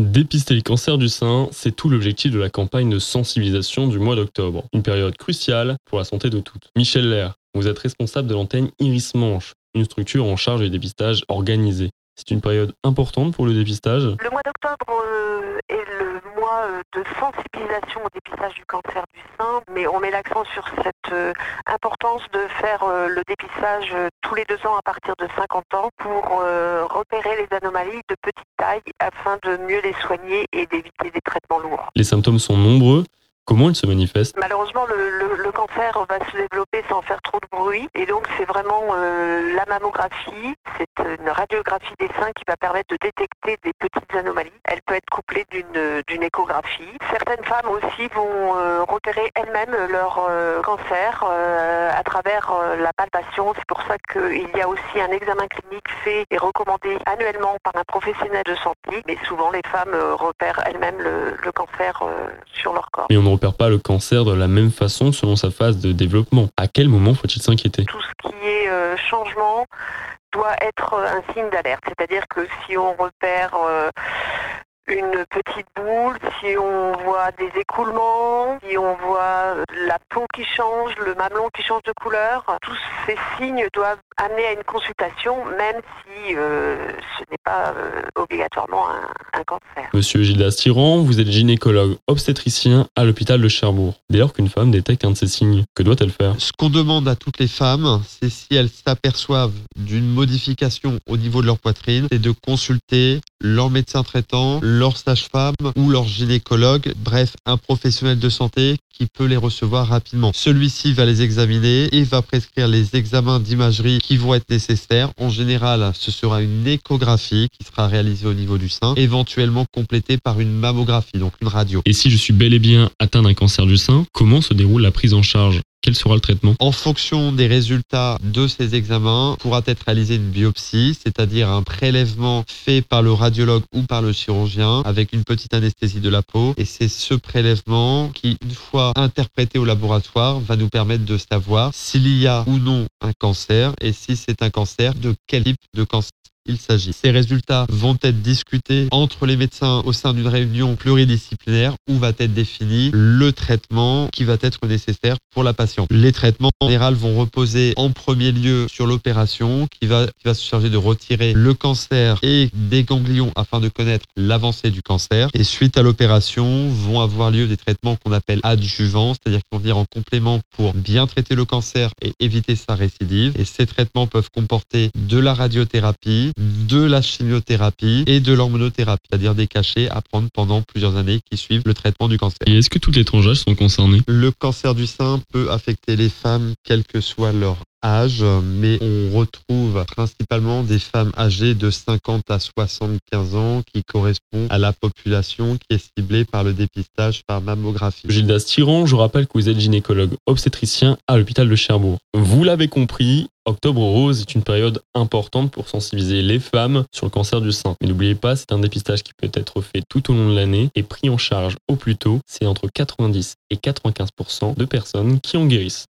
Dépister les cancers du sein, c'est tout l'objectif de la campagne de sensibilisation du mois d'octobre. Une période cruciale pour la santé de toutes. Michel Lair, vous êtes responsable de l'antenne Iris Manche, une structure en charge du dépistage organisé. C'est une période importante pour le dépistage. Le mois d'octobre est le mois de sensibilisation au dépistage du cancer du sein, mais on met l'accent sur cette importance de faire le dépistage tous les 2 ans à partir de 50 ans pour repérer les anomalies de petite taille afin de mieux les soigner et d'éviter des traitements lourds. Les symptômes sont nombreux. Comment ils se manifestent ? Malheureusement, le cancer va se développer sans faire trop de bruit. Et donc, c'est vraiment la mammographie. C'est une radiographie des seins qui va permettre de détecter des petites anomalies. Elle peut être couplée d'une échographie. Certaines femmes aussi vont repérer elles-mêmes leur cancer à travers la palpation. C'est pour ça qu'il y a aussi un examen clinique fait et recommandé annuellement par un professionnel de santé. Mais souvent, les femmes repèrent elles-mêmes le cancer sur leur corps. Mais on ne repère pas le cancer de la même façon selon sa phase de développement. À quel moment faut-il s'inquiéter ? Tout ce qui est changement doit être un signe d'alerte. C'est-à-dire que si on repère une petite boule, si on voit des écoulements, si on voit la peau qui change, le mamelon qui change de couleur, tous ces signes doivent amener à une consultation, même si ce n'est pas obligatoirement un cancer. Monsieur Gildas Tyran, vous êtes gynécologue obstétricien à l'hôpital de Cherbourg. Dès lors qu'une femme détecte un de ces signes, que doit-elle faire ? Ce qu'on demande à toutes les femmes, c'est si elles s'aperçoivent d'une modification au niveau de leur poitrine, c'est de consulter leur médecin traitant, leur sage-femme ou leur gynécologue, bref, un professionnel de santé qui peut les recevoir rapidement. Celui-ci va les examiner et va prescrire les examens d'imagerie qui vont être nécessaires. En général, ce sera une échographie qui sera réalisée au niveau du sein, éventuellement complétée par une mammographie, donc une radio. Et si je suis bel et bien atteint d'un cancer du sein, comment se déroule la prise en charge ? Quel sera le traitement ? En fonction des résultats de ces examens, pourra être réalisée une biopsie, c'est-à-dire un prélèvement fait par le radiologue ou par le chirurgien avec une petite anesthésie de la peau. Et c'est ce prélèvement qui, une fois interprété au laboratoire, va nous permettre de savoir s'il y a ou non un cancer et si c'est un cancer, de quel type de cancer il s'agit. Ces résultats vont être discutés entre les médecins au sein d'une réunion pluridisciplinaire où va être défini le traitement qui va être nécessaire pour la patiente. Les traitements en général vont reposer en premier lieu sur l'opération qui va se charger de retirer le cancer et des ganglions afin de connaître l'avancée du cancer. Et suite à l'opération, vont avoir lieu des traitements qu'on appelle adjuvants, c'est-à-dire qu'ils vont venir en complément pour bien traiter le cancer et éviter sa récidive. Et ces traitements peuvent comporter de la radiothérapie, de la chimiothérapie et de l'hormonothérapie, c'est-à-dire des cachets à prendre pendant plusieurs années qui suivent le traitement du cancer. Et est-ce que toutes les tranches d'âge sont concernées ? Le cancer du sein peut affecter les femmes quel que soit leur âge, mais on retrouve principalement des femmes âgées de 50 à 75 ans qui correspondent à la population qui est ciblée par le dépistage par mammographie. Gildas Tyran, je rappelle que vous êtes gynécologue obstétricien à l'hôpital de Cherbourg. Vous l'avez compris, Octobre Rose est une période importante pour sensibiliser les femmes sur le cancer du sein. Mais n'oubliez pas, c'est un dépistage qui peut être fait tout au long de l'année et pris en charge au plus tôt. C'est entre 90 et 95% de personnes qui en guérissent.